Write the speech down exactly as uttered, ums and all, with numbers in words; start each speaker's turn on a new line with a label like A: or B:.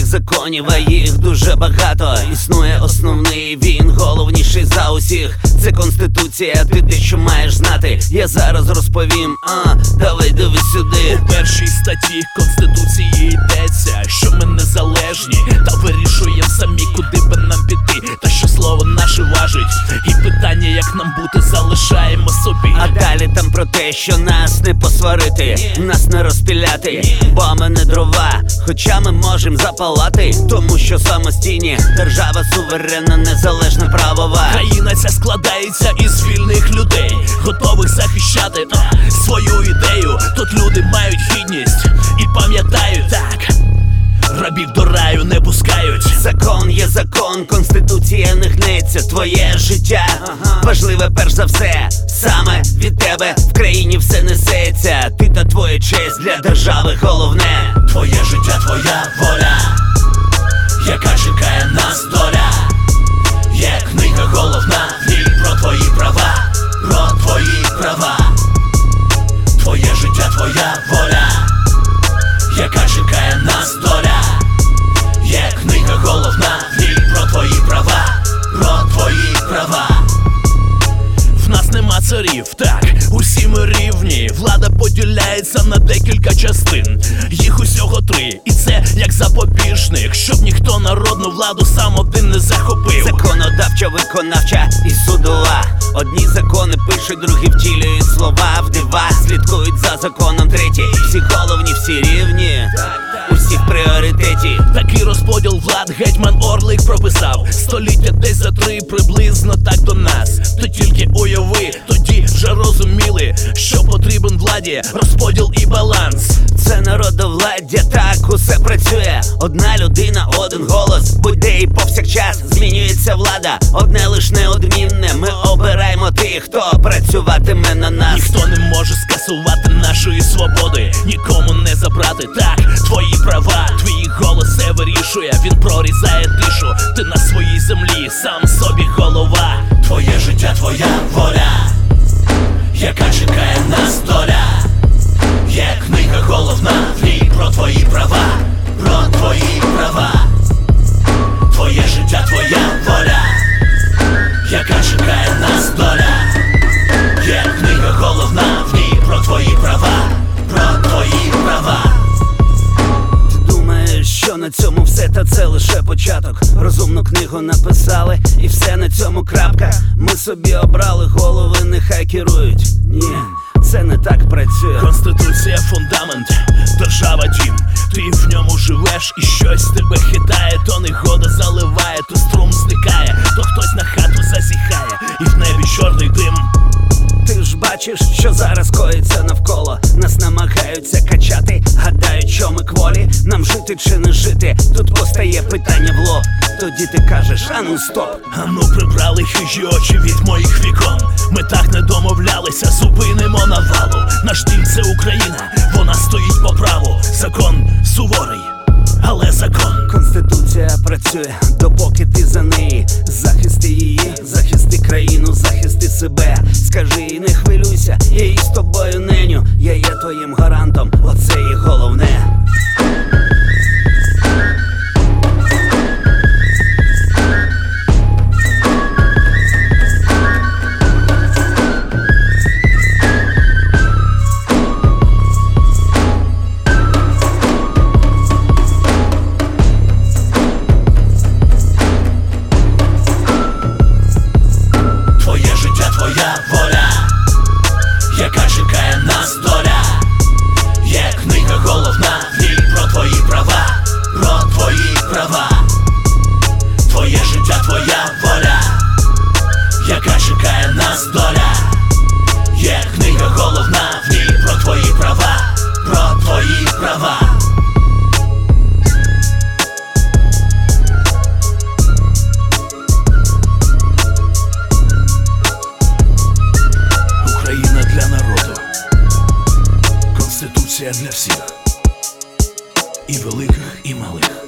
A: твоїх законів, а їх дуже багато. Існує основний, він головніший за усіх. Це Конституція, ти дещо маєш знати. Я зараз розповім, а, давай дивись сюди.
B: У першій статті Конституції йдеться, що ми незалежні та вирішуємо самі, куди би нам піти, та що слово наше важить. І питання, як нам бути, залишаємо собі.
A: А далі там про те, що нас не посварити, нас не розпіляти, бо ми не дрова, хоча ми можемо запалати. Тому що самостійні, держава суверенна, незалежна, правова.
B: Країна ця складається із вільних людей, готових захищати а, свою ідею. Тут люди мають гідність і пам'ятають, так, рабів до раю не пускають.
A: Закон є закон, Конституція не гнеться. Твоє життя важливе перш за все. Саме від тебе в країні все несеться. Ти та твоя честь для держави головне.
B: Твоє життя, твоя воля, яка чекає нас доля. Є книга головна, в ній про твої права, про твої права. Твоє життя, твоя воля, яка чекає нас доля. Є книга головна, в ній про твої права, про твої права. В нас нема царів, так, усі ми рівні. Влада поділяється на декілька частин, їх усього три, і це як запобіжник, щоб ніхто народну владу сам один не захопив.
A: Законодавча, виконавча і судова. Одні закони пишуть, другі втілюють слова. В дива слідкують за законом треті. Всі головні, всі рівні, у всіх пріоритеті.
B: Такий розподіл влад гетьман Орлик прописав століття десь за три, приблизно так до нас. Ти тільки уяви, тоді вже розуміли, що потрібен владі розподіл і баланс.
A: Це народовладдя, так усе працює. Одна людина, один голос, будь-де і повсякчас. Змінюється влада, одне лиш неодмінне. Ми обираємо тих, хто працюватиме на нас.
B: Ніхто не може скасувати нашої свободи, нікому не забрати, так, твої права. Твій голос все вирішує, він прорізає тишу. Ти на своїй землі, сам собі голова. Твоє життя, твоя воля, яка чекає нас доля. Є книга головна, в ній про твої права, про твої права. Твоє життя, твоя воля, яка чекає нас доля. Є книга головна, в ній про твої права, про твої права.
A: Ти думаєш, що на цьому все, та це лише початок. Розумну книгу написали, і все на цьому крапка. Ми собі обрали голови, нехай керують. Ні, це не так працює.
B: Конституція – фундамент, держава – дім. Ти в ньому живеш і щось тебе хитає. То негода заливає, то струм зникає, то хтось на хату зазіхає, і в небі чорний дим.
A: Ти ж бачиш, що зараз коїться навколо. Нас намагаються качати, гадають, що ми кволі. Нам жити чи не жити, тут постає питання в лоб. Тоді ти кажеш, а ну стоп.
B: А ну прибрали хижі очі від моїх вікон. Ми так не домовлялися, зупинимо навалу. Наш дім – це Україна, вона стоїть по праву. Закон суворий, але закон.
A: Конституція працює, допоки ти за неї. Захисти її, захисти країну, захисти себе. Скажи і не хвилюйся, я і з тобою неню. Я є твоїм гарантом, оце і головне.
B: Твоя воля, яка чекає нас доля. Є книга головна, в ній про твої права, про твої права. Твоє життя, твоя воля, яка чекає нас доля. Є книга головна, в ній про твої права, про твої права. Конституція для всіх, і великих, і малих.